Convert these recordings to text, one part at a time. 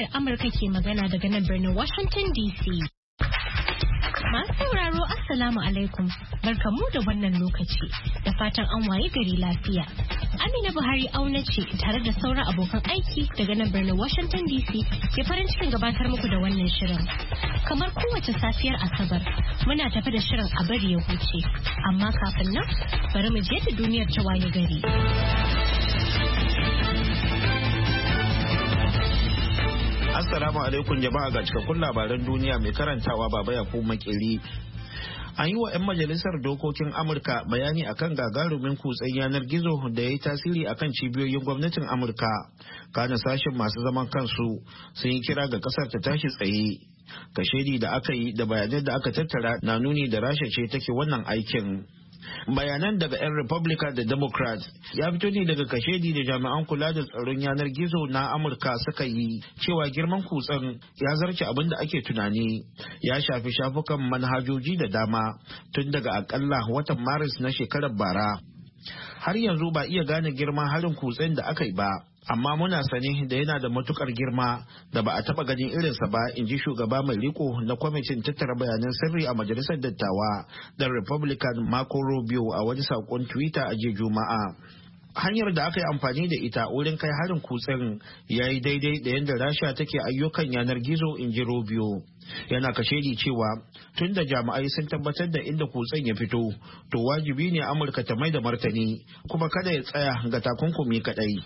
muryar Amurka ke magana daga nan birnin Washington DC. Masu sauraro Assalamu alaikum, barkamu da wannan lokaci da fatan an waye gari lafiya. Amina Buhari auna ce tare da sauran abokan aiki daga nan birnin Washington DC ke farin cikin gabatar muku da wannan shirin. Kamar kowace safiyar Asabar, muna tafi da shirin a bari ya huce, amma kafin nan bari mu je da duniyar ta waye gari. Assalamu alaikum jama'a ga cikakkun labaran duniya mai karantawa Baba Yakubu Makeri. An yi wa 'yan majalisar dokokin Amurka bayani akan gagarumin kutsen yanar gizo da ya yi tasiri akan cibiyoyin gwamnatin Amurka. Kana sashen masu zaman kansu sun yi kira ga kasar ta tashi tsaye. Kashedi da aka yi da bayanan da aka tattara na nuni da Rasha ce take wannan aikin. Bayanan daga 'yan Republican da Democrat ya fito ne daga kashedi da jami'an kula da tsaron yanar gizo na Amurka suka yi cewa girman kutsen ya zarce abin da ake tunani, ya shafi shafukan manhajoji da dama tun daga akalla watan Maris na shekarar bara. Har yanzu ba iya gane girman harin kutsen da aka yi ba, amma muna sane da yana da matukar girma da ba a taba ganin irinsa ba, in ji shugaba mai riko na kwamitin tattara bayanan sirri a majalisar dattawa da Republican Marco Rubio a wani saƙon Twitter a jiya Juma'a. Hanyar da aka yi amfani da ita wurin kai harin kutsen ya yi daidai da yadda Rasha take ayyukan yanar gizo, in ji Rubio. Yana kashedi cewa tun da jami'ai sun tabbatar da inda kutsen ya fito, to wajibi ne Amurka ta mai da martani kuma kada ya tsaya ga takunkumi kadai.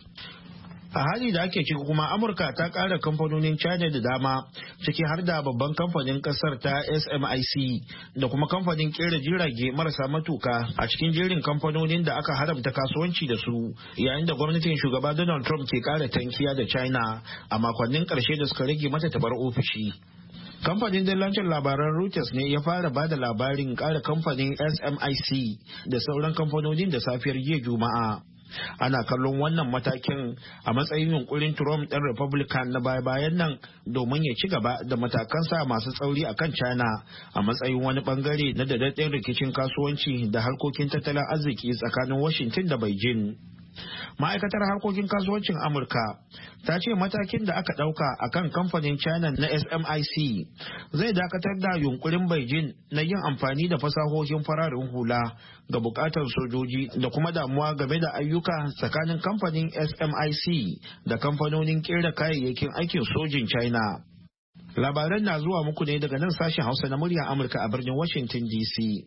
A hali da ake ciki kuma Amurka ta ƙara kamfanonin China da dama, ciki har da babban kamfanin ƙasar ta SMIC da kuma kamfanin ƙera jirage marasa matuka a cikin jerin kamfanonin da aka haramta kasuwanci da su, yayin da gwamnatin shugaba Donald Trump ke ƙara tankiya da China a makonnin ƙarshe da suka rage mata ta bar ofishi. Kamfanin dillancin labaran Reuters ne ya fara bada labarin ƙara kamfanin SMIC da sauran kamfanonin da safiyar jiya Juma'a. Ana kallon wannan matakin a matsayin yunkurin Trump ɗan Republican na baya-bayan nan domin ya ci gaba da matakansa masu tsauri a kan China a matsayin wani bangare na daɗaɗɗen rikicin kasuwanci da harkokin tattalin arziki tsakanin Washington da Beijing. Ma'aikatar harkokin kasuwancin Amurka ta ce matakin da aka ɗauka a kan kamfanin China na SMIC zai dakatar da yunkurin Beijing na yin amfani da fasahohin fararen hula ga bukatar sojoji da kuma damuwa game da ayyuka tsakanin kamfanin SMIC da kamfanonin kera kayayyakin aikin sojin China. Labaran na zuwa muku ne daga nan sashen Hausa na muryar Amurka a birnin Washington DC.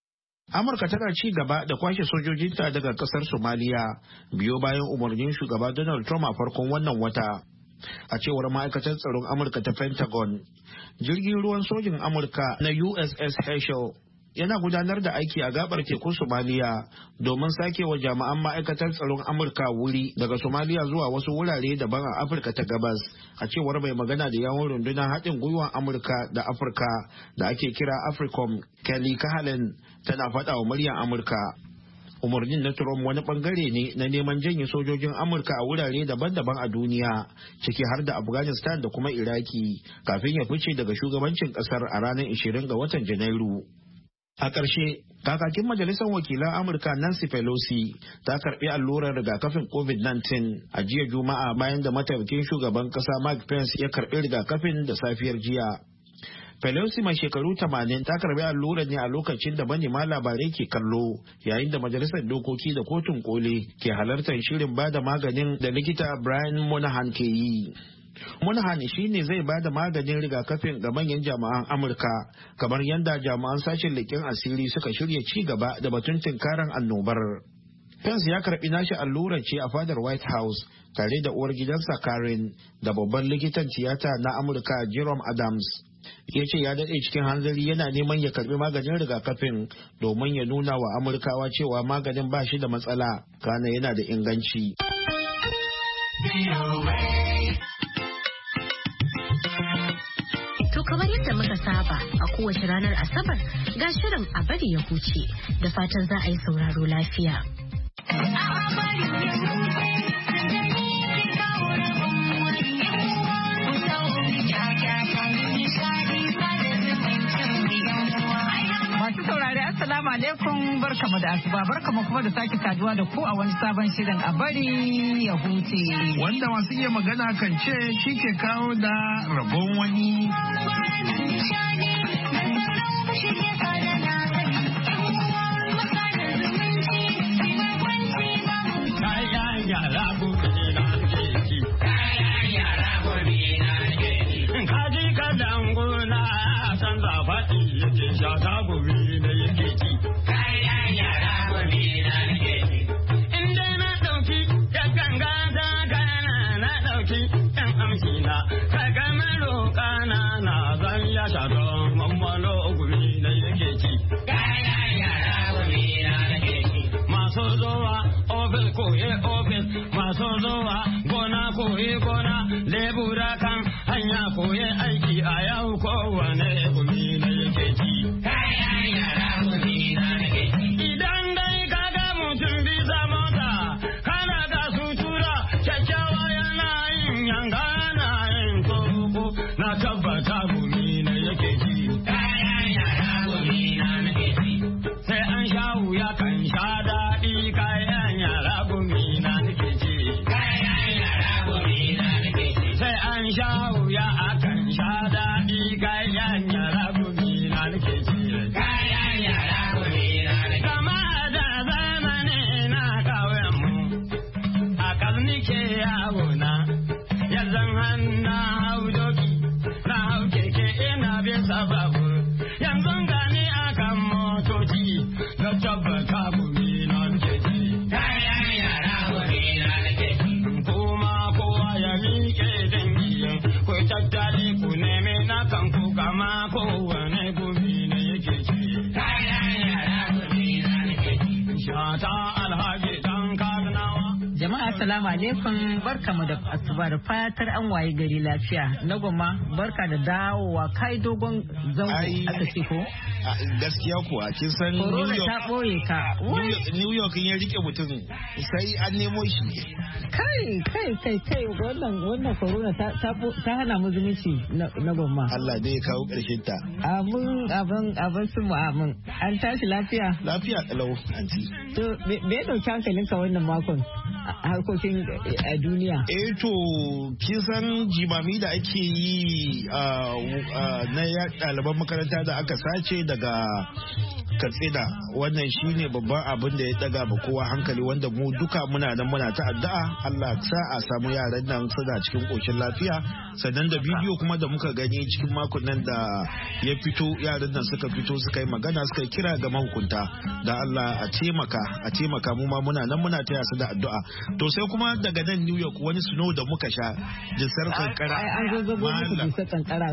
Amurka tana ci gaba da kwashe sojojinta daga kasar Somaliya biyo bayan umarnin shugaba Donald Trump a farkon wannan wata. A cewar ma'aikatar tsaron Amurka ta Pentagon, jirgin ruwan sojin Amurka na USS Herschel yana gudanar da aiki a gabar tekun Somaliya domin sake wa jami'an ma'aikatar tsaron Amurka wuri daga Somaliya zuwa wasu wurare daban a Afirka ta gabas, a cewar mai magana da yawon rundunar haɗin gwiwar Amurka da Afirka da ake kira AFRICOM, Kelly Cahalan, tana faɗa wa muryar Amurka. Umarnin na Trump wani bangare ne na neman janye sojojin Amurka a wurare daban-daban a duniya, ciki har da Afghanistan da kuma Iraki, kafin ya fice daga shugabancin kasar a ranar 20 ga watan Janairu. A ƙarshe, kakakin Majalisar Wakilan Amurka Nancy Pelosi ta karɓi allurar rigakafin COVID-19 a jiya Juma'a bayan da mataimakin shugaban ƙasa Mike Pence ya karɓi rigakafin da safiyar jiya. Pelosi mai shekaru 80 ta karɓi allurar ne a lokacin da manema labarai ke kallo, yayin da Majalisar Dokoki da Kotun Koli ke halartar shirin bada maganin da likita Brian Monahan ke yi. Monahan shi ne zai ba da maganin rigakafin ga manyan jami'an Amurka, kamar yadda jami'an sashen leƙen asiri suka shirya ci gaba da batun tunkarar annobar. Pence ya karɓi nashi allurar ce a fadar White House tare da uwar gidansa Karen da babban likitan tiyata na Amurka Jerome Adams. Ya ce ya daɗe cikin hanzari yana neman ya karɓi maganin rigakafin domin ya nuna wa Amurkawa cewa maganin ba shi da matsala, kana yana da inganci. To kamar yadda muka saba a kowace ranar Asabar ga shirin a bari ya huce da fatan za a yi sauraro lafiya. assalamu alaikum barkamu da asuba barkamu kuma da sake saduwa da ku a wani sabon shirin a bari ya huce. Wanda masu iya magana kan ce shi ke kawo da rabon wani. Gona lebura kan hanya koye aiki a yau kowane gumi na yake ci. Kayan yara gumi na yake ci. Idan dai kaga mutum bisa mota kana ga sutura kyakkyawa yana yin yanga na yin koko na tabbata gumi na yake ci. Kayan yara gumi na yake ci. Sai an sha wuya kan sha daɗi kayan yara gumi na yake ci. Shawo ya akan sha daɗi kayan yara gumi na nake ci. Kayan yara gumi na nake ci. Kama da zamani na ƙauyen mu a ƙarni ke yawo na yanzu hannu hau doki na hau keke ina bisa babu yanzu gani akan motoci na tabbata gumi na nake ci. Kayan yara gumi na nake ci. Kuma kowa ya miƙe tattali ku neme na kan ku kama kowane gobe ne yake ci. Kayan yara gobe na yake ci. Shata Alhaji dan Kaduna. Jama'a assalamu alaikum barkamu da asuba da fatar an waye gari lafiya. Na goma barka da dawowa kai dogon zango aka ce ko? Gaskiya kuwa kin san New York ta boye ka. New York ya rike mutum sai an nemo shi. Kai wannan corona ta hana mu zumunci na gomma. Allah dai ya kawo ƙarshen ta. Abin su mu amin. An tashi lafiya? Lafiya kalau anti. To me ya dauki hankalinka wannan makon harkokin a duniya? To kin san jimami da ake yi na ɗaliban makaranta da aka sace daga Katsina wannan shine babban abin da ya daga ba kowa hankali wanda mu duka muna nan muna ta addu'a Allah sa a samu yaran nan suna cikin koshin lafiya sannan da bidiyo kuma da muka gani cikin makon nan da ya fito yaran nan suka fito suka yi magana suka kira ga mahukunta da Allah a taimaka mu ma muna nan muna taya su da addu'a to sai kuma daga nan New York wani snow da muka sha jisar kankara an zazzago muku jisar kankara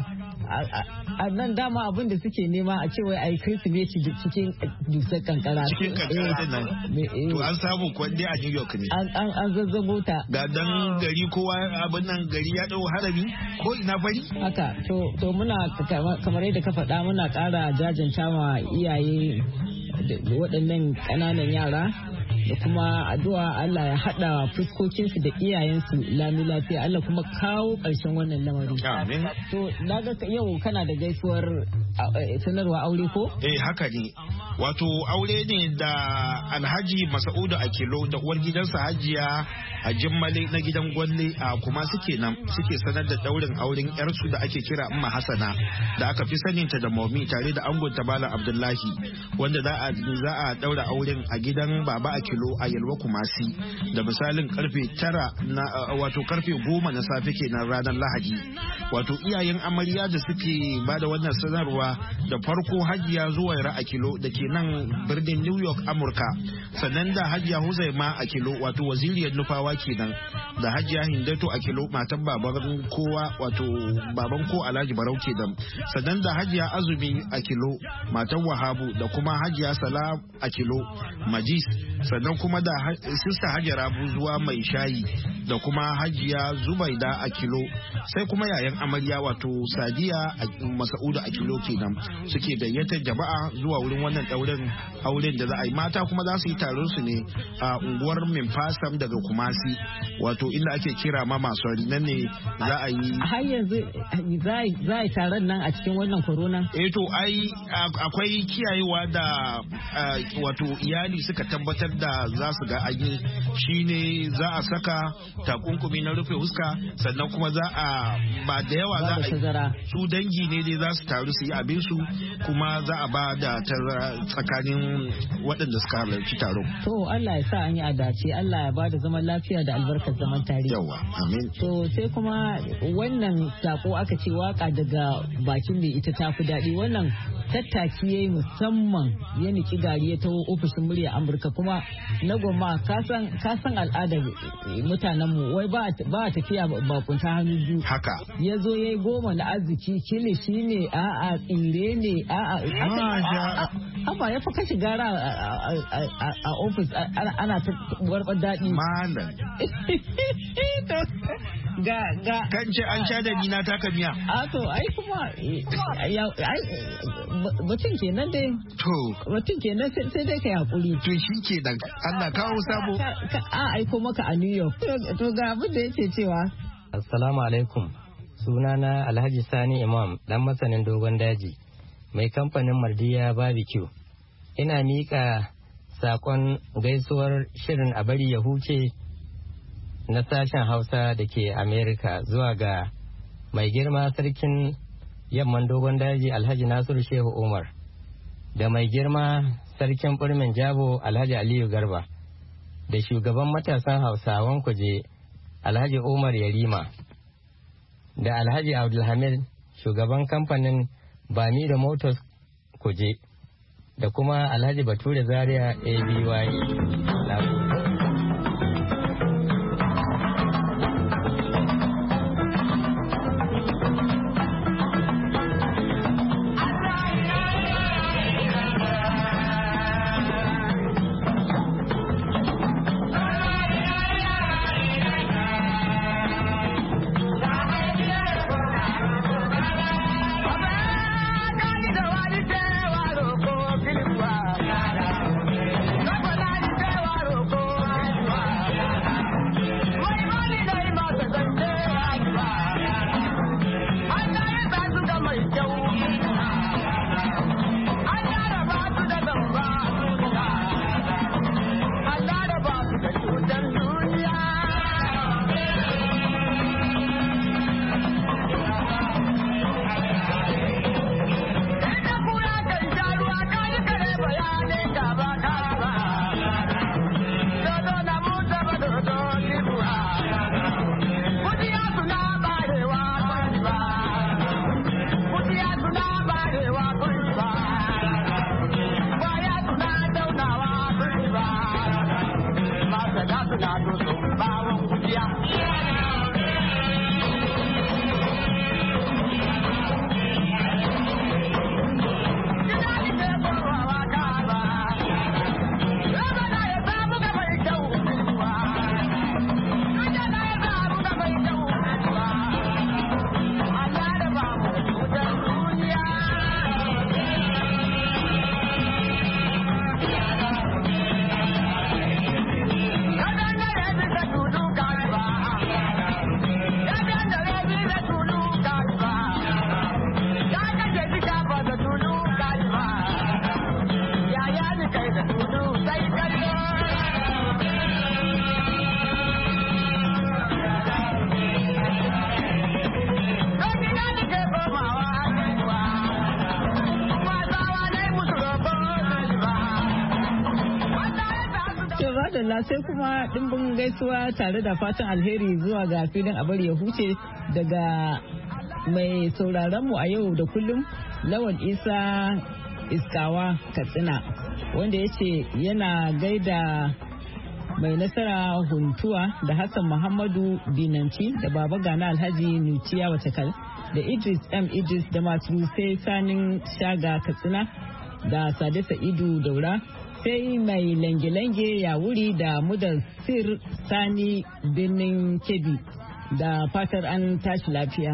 a nan dama abin da suke nema a ce wai ai Kirsimeti cikin dusar kankara. Cikin kankara din nan. To an samu kwande a New York ne. An zazzago ta. Ga dan gari kowa abin nan gari ya dau harami ko ina fari. Haka to muna kamar yadda ka faɗa muna ƙara jajanta ma iyaye waɗannan ƙananan yara. Da kuma addu'a Allah ya haɗa fuskokinsu da iyayensu lami lafiya Allah kuma kawo ƙarshen wannan lamari. Amin. To na ga yau kana da gaisuwar sanarwa aure ko? Haka ne. Wato aure ne da Alhaji Masa'udu Akilo da uwar gidansa Hajiya a Jimmale na gidan Gwalle a kuma suke sanar da daurin auren yarsu da ake kira Umma Hassana da aka fi saninta da Momi tare da angonta Malam Abdullahi wanda za a daura auren a gidan Baba Akilo a Yalwa Kumasi da misalin karfe 9 na wato karfe 10 na safe kenan ranar Lahadi. Wato iyayen amarya da suke bada wannan sanarwa da farko Hajiya Zuwaira Akilo da ke nan birnin New York Amurka sannan da Hajiya Huzaima Akilo wato waziriyar nufawa kenan da Hajiya Hindatu Akilo matan baban kowa wato baban ko Alhaji Barau kenan sannan da Hajiya Azumi Akilo matan Wahabu da kuma Hajiya Salam Akilo Majis sannan kuma da sista Hajara Buzuwa mai shayi da kuma Hajiya Zubaida a kilo, sai kuma yayan amarya wato Sadiya Masa'udu a kilo kenan suke gayyatar jama'a zuwa wurin wannan ɗaurin auren da za a yi. Mata kuma za su yi taron su ne a unguwar Minfasam daga Kumasi, wato inda ake kira ma masu nan ne za a yi. Har yanzu za a yi taron nan a cikin wannan corona? To ai akwai kiyayewa da wato iyali suka tabbatar da za su ga ayi, shine za a saka takunkumi na rufe huska, sannan kuma za a ba da yawa za a yi, su dangi ne dai za su taru su yi abin su, kuma za a ba da tsakanin waɗanda suka halarci taron. To Allah ya sa an yi adace, Allah ya ba da zaman lafiya da albarkar zaman tare. Yawa, amin. To sai kuma wannan sako aka ce waka daga bakin mai ita ta fi daɗi. Wannan tattaki ya yi musamman ya niki gari ya taho ofishin murya Amurka, kuma na goma ka san al'adar mutanenmu, wai ba a tafiya bakunta hannu biyu. Haka. Ya zo ya yi goma na arziki, kilishi ne, a'a tsire ne, a'a. Haba ya fi kashi gara a ofis ana ta warbar daɗi. Malam. Kan ce an sha da ni na taka miya. To ai kuma mutum kenan dai. To. Mutum kenan sai dai ka hakuri. To shi ke nan Allah kawo sabo. A aiko maka a New York. To ga abin da yake cewa. Assalamu alaikum. Sunana Alhaji Sani Imam, dan masanin dogon daji, mai kamfanin Mardiya Barbecue. Ina miƙa sakon gaisuwar shirin a bari ya huce na sashen Hausa da ke Amerika zuwa ga mai girma sarkin yamman dogon daji Alhaji Nasiru Shehu Umar, da mai girma sarkin Burmin Jabo Alhaji Aliyu Garba, da shugaban matasan Hausawan Kuje Alhaji Umar Yarima, da Alhaji Abdulhamid shugaban kamfanin Bami da Motors Kuje, da kuma Alhaji Bature Zaria ABY. Sai kuma dimbin gaisuwa tare da fatan alheri zuwa ga filin abar ya huce daga mai sauraronmu a yau da kullum Lawal Isa Iskawa Katsina, wanda ya ce yana gaida mai nasara Huntuwa da Hassan Muhammadu Binanci da Baba Gana Alhaji Nuciya Watakal da Idris M. Idris da Matu sai Sanin Shaga Katsina da Sade Sa'idu Daura sai mai lange-lange ya wuri da Mudassir Sani birnin Kebbi da fatar an tashi lafiya.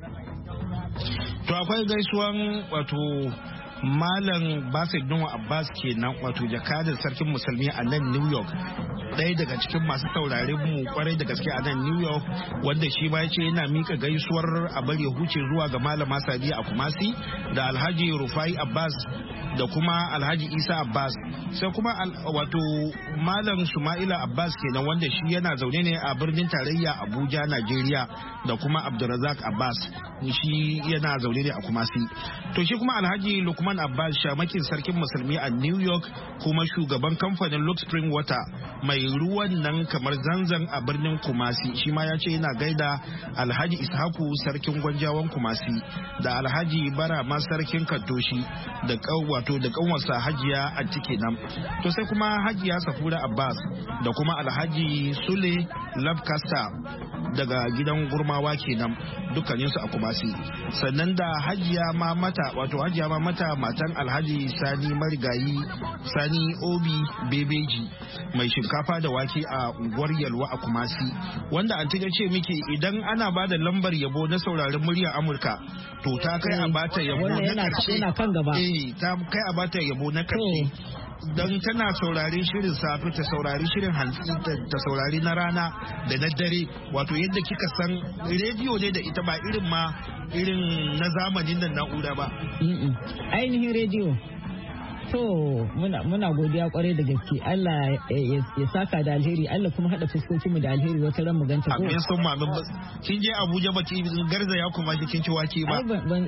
To akwai gaisuwan wato Malam Basit Nuhu Abbas kenan wato jakadar sarkin musulmi a nan New York. Ɗaya daga cikin masu saurare mu kwarai da gaske a nan New York, wanda shi ma yace yana mika gaisuwar a bari huce zuwa ga Malama Sadiya a Kumasi da Alhaji Rufai Abbas da kuma Alhaji Isa Abbas, sai kuma wato Malam Shuma'ila Abbas kenan wanda shi yana zaune ne a birnin tarayya Abuja, Najeriya, da kuma Abdulrazak Abbas shi yana zaune ne a Kumasi. To shi kuma Alhaji Lukman Abbas shamakin sarkin musulmi a New York kuma shugaban kamfanin Lux Spring Water mai ruwan nan kamar zanzan a birnin Kumasi, shi ma ya ce yana gaida Alhaji Ishaku sarkin Gwanjawan Kumasi da Alhaji Barama sarkin Katoshi da kanwarsa Hajiya Antike nan. To sai kuma Hajiya Safura Abbas da kuma Alhaji Sule Labkasta daga gidan Gurmawa kenan dukkaninsu a Kumasi. Sannan da Hajiya Mamata wato Hajiya Mamata matan Alhaji Sani Marigayi Sani Obi Bebeji mai shinkafa da wake a unguwar Yalwa a Kumasi, wanda an ce miki idan ana ba da lambar yabo na sauraron muryar Amurka to ta kai a bata yabo na karshe. Ta kai a bata yabo na karshe. Don tana saurari shirin safe, ta saurari shirin hantsi, ta saurari na rana da na dare, wato yadda kika san rediyo ne da ita ba irin na zamanin nan na'ura ba. Ainihin rediyo. To muna godiya kwarai da gaske. Allah ya saka da alheri, Allah kuma hada fuskokin mu da alheri wata ran mu ganta ko. Amin sun mamin. Kin je Abuja ba ki garzaya kuma kin ci wake ba.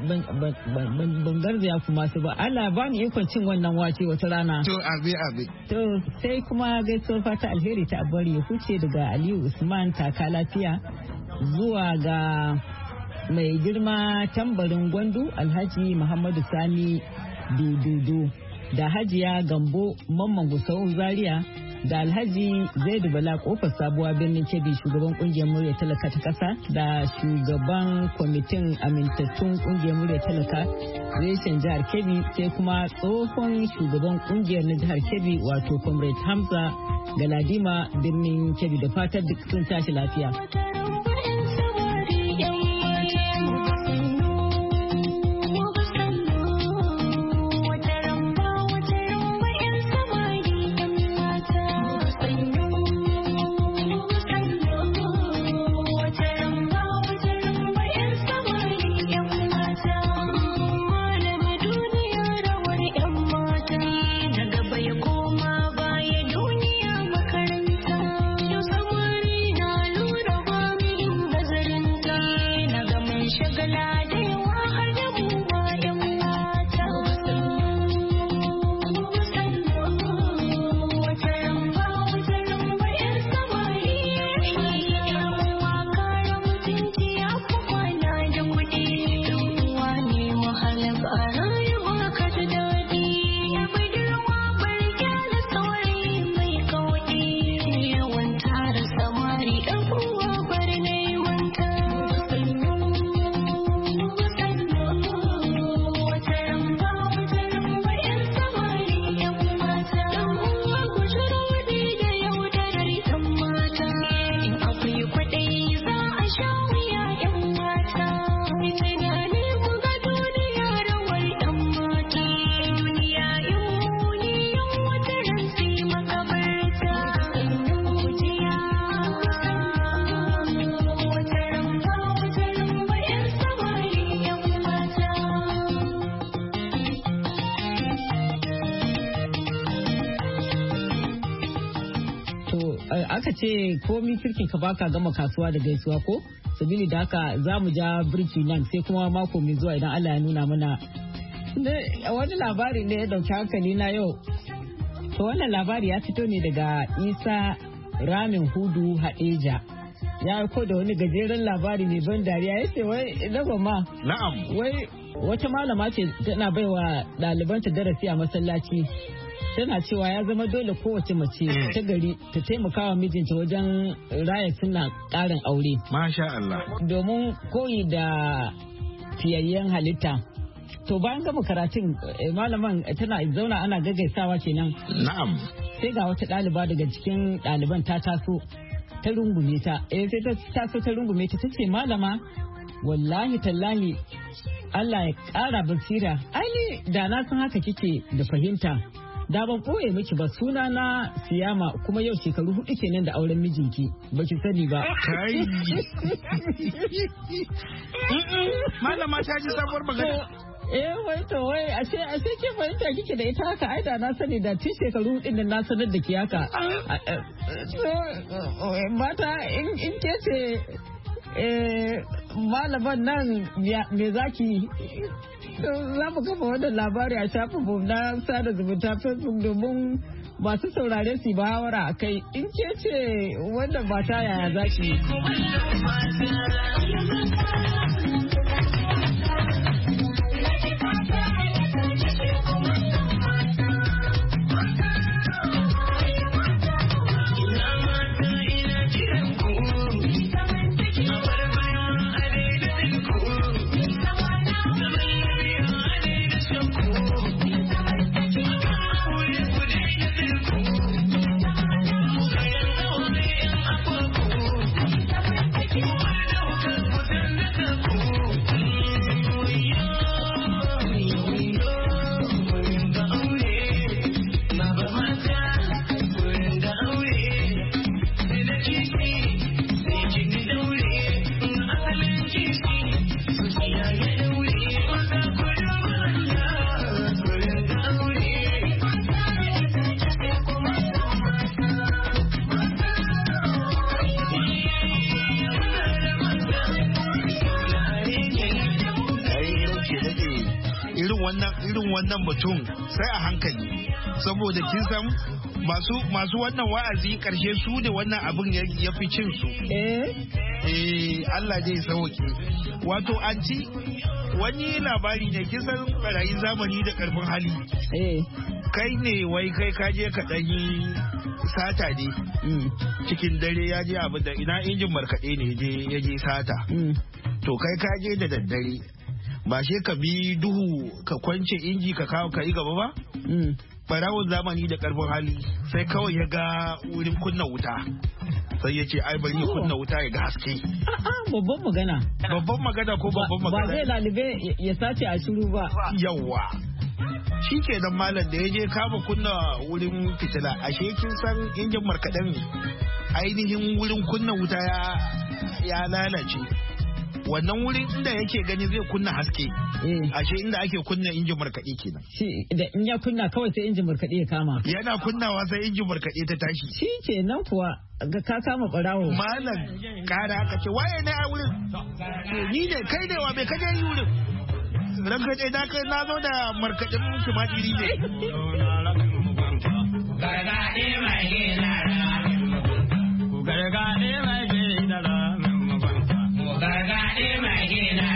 Ban garzaya kuma su ba. Allah ba ni ikon cin wannan wake wata rana. To abe. To sai kuma gaisuwar fata alheri ta abari ya huce daga Aliyu Usman taka lafiya zuwa ga mai girma tambarin Gwandu Alhaji Muhammadu Sani Dududu da Hajiya Gambo Mamman Gusau Zaria da Alhaji Zaidu Bala kofar sabuwa birnin Kebbi shugaban kungiyar murya talaka ta kasa da shugaban kwamitin amintattun kungiyar murya talaka reshen jihar Kebbi, sai kuma tsohon shugaban kungiyar na jihar Kebbi wato Comrade Hamza Galadima birnin Kebbi, da fatar duk sun tashi lafiya. Aka ce komi kirkin ka baka gama kasuwa da gaisuwa ko, sabili da haka za mu ja birki nan sai kuma mako mai zuwa idan Allah ya nuna mana. Wani labari ne ya dauki hankali na yau. To wannan labari ya fito ne daga Isa Ramin Hudu Hadeja. Ya ko da wani gajeren labari ne ban dariya, ya ce wai na ma. Na'am. Wai wata malama ce tana baiwa ɗalibanta darasi a masallaci. Tana cewa ya zama dole kowace mace ta gari ta taimaka wa mijinta wajen raya suna ƙarin aure. Masha Allah. Domin koyi da fiyayyen halitta. To bayan gama karatun malaman tana zauna ana gaggaisawa kenan. Na'am. Sai ga wata ɗaliba daga cikin ɗaliban ta taso ta rungume ta. Sai ta taso ta rungume ta tace malama wallahi tallahi Allah ya ƙara basira. Ai da na san haka kike da fahimta. Da ban ɓoye miki ba suna na Siyama kuma yau shekaru 4 kenan da auren mijinki baki sani ba. Kai. Malama ta ji sabuwar magana. Wai to wai a sai ke fahimta kike da ita haka ai da na sani da tun shekaru 4 din na sanar da ki haka. Mata in ke ce malaman nan me zaki za mu kafa wannan labari a shafin mu na sada zumunta Facebook domin masu saurare su ba hawara a kai in ke ce wannan mata yaya zaki. irin wannan batun sai a hankali saboda kin san masu wannan wa'azi karshe su da wannan abin ya fi cin su. Allah zai sauke. Wato anti wani labari ne kin san barayin zamani da karfin hali. Kai ne wai kai kaje ka ɗanyi sata ne cikin dare ya je abin da ina injin markaɗe ne ya je sata. To kai kaje da daddare ba shi ka bi duhu ka kwance inji ka kawo ka yi gaba ba? Barawon zamani da karfin hali sai kawai ya ga wurin kunna wuta sai ya ce ai bari ya kunna wuta ya ga haske. Babban magana. Babban magana ko babban magana? Ba zai lalube ya sace a shiru ba. Yawwa. Shi ke nan malam da ya je kama kunna wurin fitila ashe kin san injin markaɗen ainihin wurin kunna wuta ya lalace. Wannan wurin inda yake gani zai kunna haske ashe inda ake kunna injin markaɗe kenan. Da in ya kunna kawai sai injin markaɗe ya kama. Yana kunnawa sai injin markaɗe ta tashi. Shi kenan kuwa ga ka kama ɓarawo. Malam kara aka ce waye ne a wurin? Ni ne kai ne wa bai kaje yi wurin? Ranka dai na zo da markaɗin tumatiri ne. Gargaɗe mai gina ku gargaɗe mai gina gargaɗe mai gina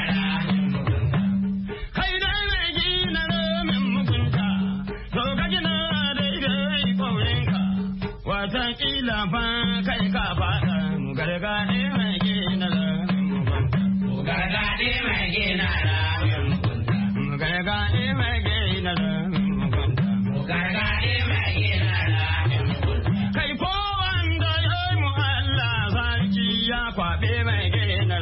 kai dai mai gina min mugunta to ka gina daidai ƙaurinka watakila fa kai ka faɗa gargaɗe mai gina min mugunta gargaɗe mai gina gargaɗe mai gina min mugunta gargaɗe mai gina kai ko wanda ya yi mu Allah sarki ya kwaɓe mai gina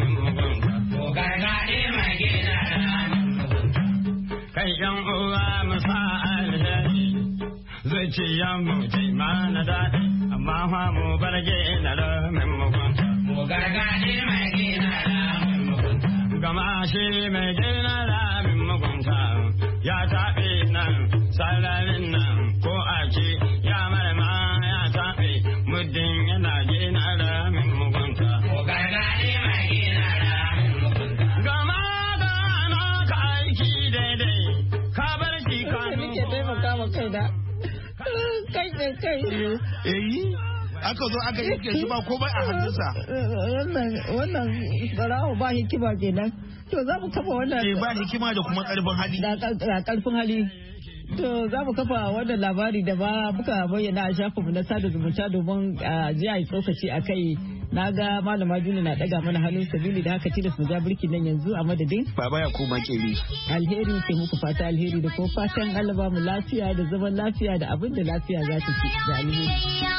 kai yan uwa musa alheri zuciyan mu ce mana daɗi amma fa mu bar gina ramin mugunta mu gargaɗe mai gina ramin mugunta gama shi mai gina ramin mugunta ya taɓe nan sararin nan ko ake ya marama ya taɓe muddin yana gina ramin mugunta mu gargaɗe mai gina ramin mugunta gama gana ka aiki daidai ka bar shi kanu ke taimaka ma kai da kai aka zo aka yanke shi ba komai a hannunsa. Wannan barawo ba hikima kenan. To za mu kafa wannan. Ba hikima da kuma karfin hali. Da karfin hali. To za mu kafa wannan labari da ba muka bayyana a shafinmu na sada zumunta domin ji a yi tsokaci a kai na ga malama Juli na daga mana hannun sabili da haka tilas mu ja birkin nan yanzu a madadin Baba ya kuma kiri. Alheri ke muku fata alheri da ko fatan Allah ba mu lafiya da zaman lafiya da abin da lafiya za ta ci da alheri.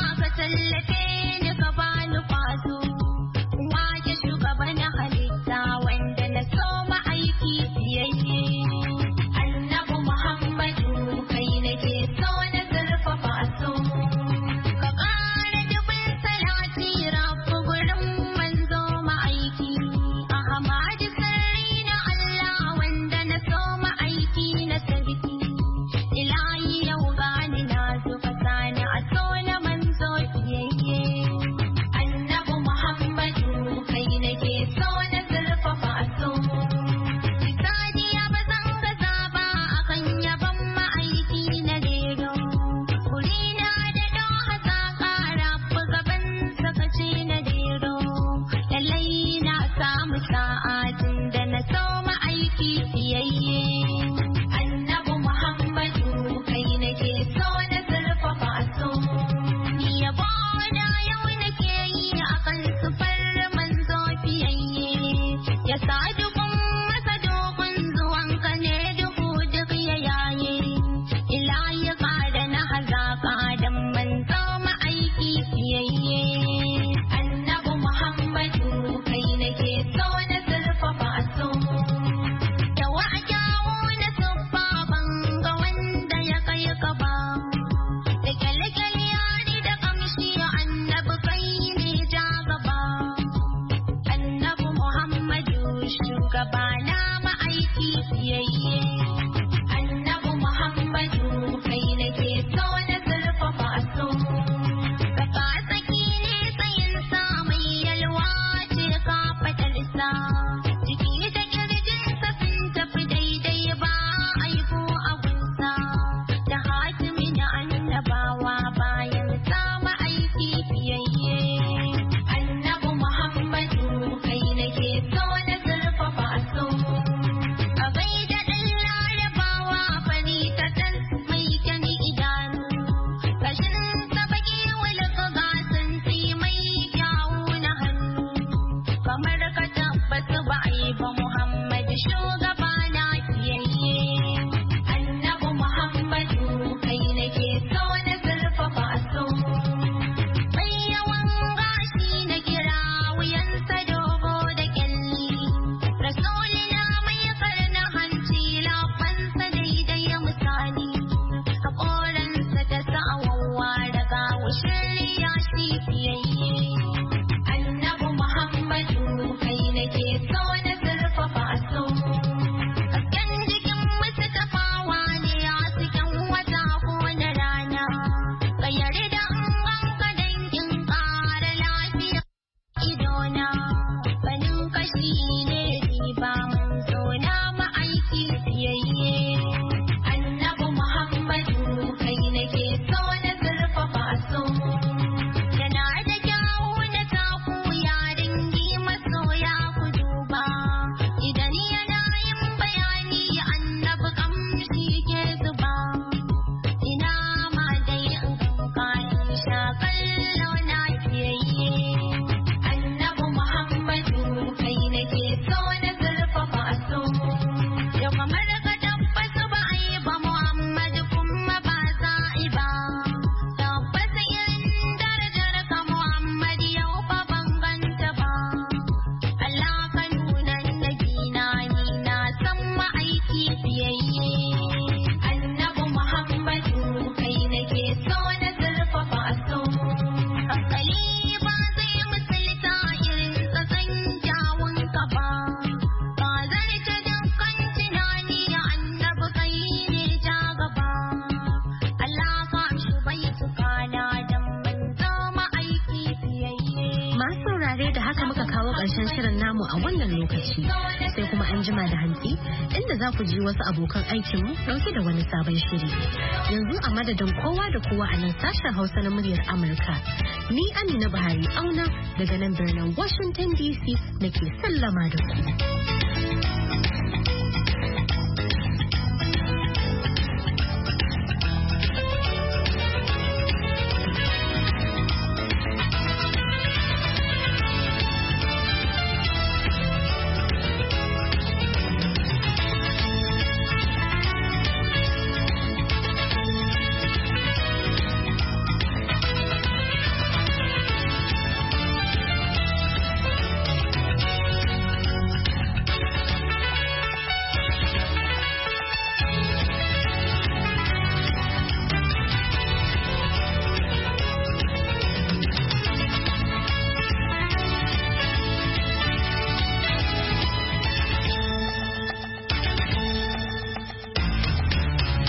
ƙarshen shirin namu a wannan lokaci sai kuma an jima da hantsi inda za ku ji wasu abokan aikinmu ɗauke da wani sabon shiri. Yanzu a madadin kowa da kowa a nan sashen Hausa na muryar Amurka. Ni Amina Buhari Auna daga nan birnin Washington DC da ke sallama da ku.